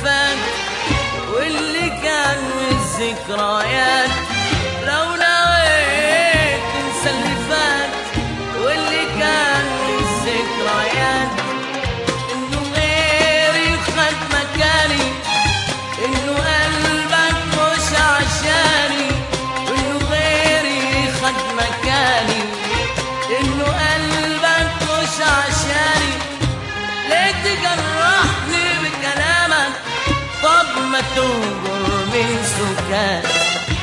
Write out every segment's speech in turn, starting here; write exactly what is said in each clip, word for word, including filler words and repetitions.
فات واللي كان والذكريات. لو نويت تنسى اللي فات واللي كان والذكريات، انه غيري خد مكاني، انه قلبك مش عشاني، انه غيري خد مكاني، انه قلبك مش عشاني. ليه تجرحني بكلامك؟ طب ما تنجر من سكات.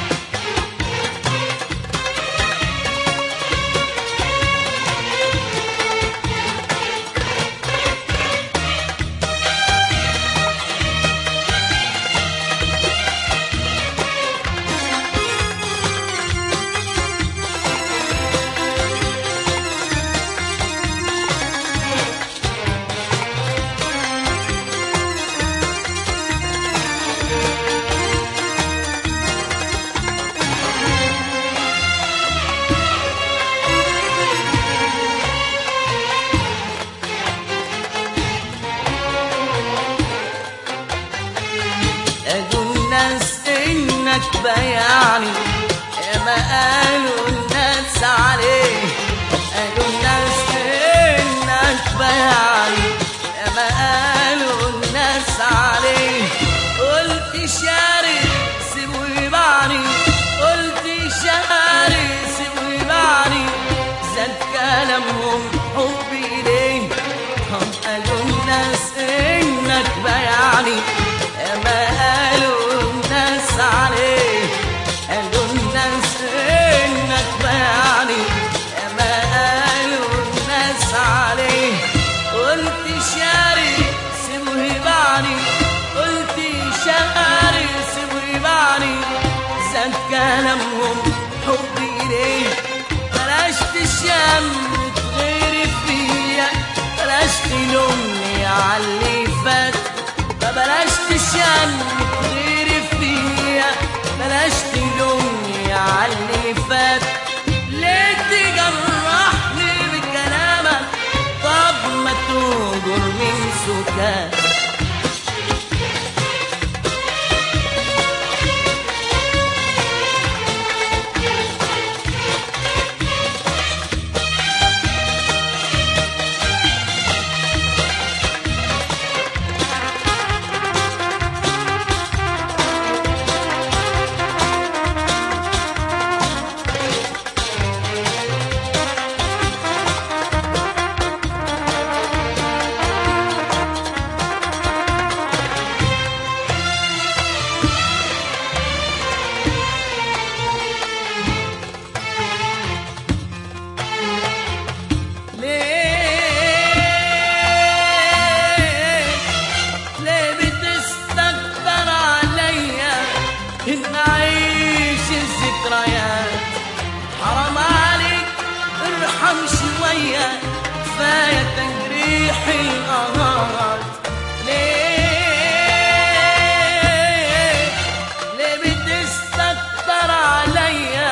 بيعني يا ما قالوا الناس عليه، قالوا الناس انك بيعني يا ما قالوا الناس عليه. قلت شاري سيبوا يبعني، قلت شاري سيبوا يبعني، زاد كلامهم حبي ليه. هم قالوا الناس انك بيعني يا ما قالوا الناس عليه، قالوا الناس انك بيعني يا ما قالوا الناس عليه. قلت شاري سيبوا يبعني، قلت شاري سيبوا يبعني، زاد كلامهم حبي ليه. بلاش تشمت غيري فيا، بلاش تلومني عاللي فات، بلاش تشمت غيري فيا، بلاش تلومني عاللي فات. ليه تجرحني بكلامك؟ طب ما تنجر من سكات. نعيش الذكريات، حرام عليك ارحم شوية، كفاية تجريح القهات. ليه ليه بتستكتر عليا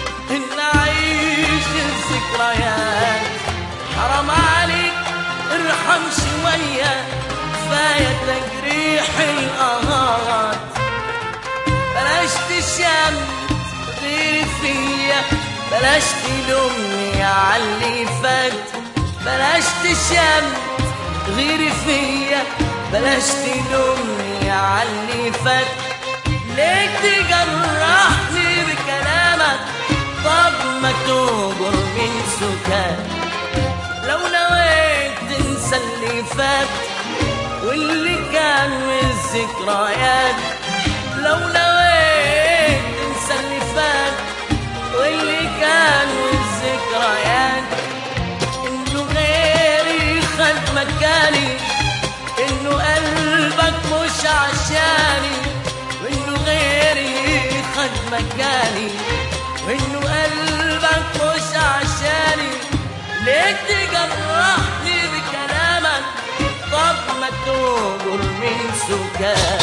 نعيش الذكريات؟ حرام عليك ارحم شوية، كفاية تجريح القهات. بلاش تشمت غيري فيا، بلاش تلومني عاللي فات، بلاش تشمت غيري فيا، بلاش تلومني عاللي فات. ليه تجرحني بكلامك؟ طب ما تنجر من سكات. لو نويت تنسى اللي فات واللي كان والذكريات، لو نويت تنسى اللي فات واللي كان والذكريات، انه غيري خد مكاني، انه قلبك مش عشاني، وانه غيري خد مكاني، وانه قلبك مش عشاني. ليه تجرحني بكلامك؟ طب ما تنجر من سكات.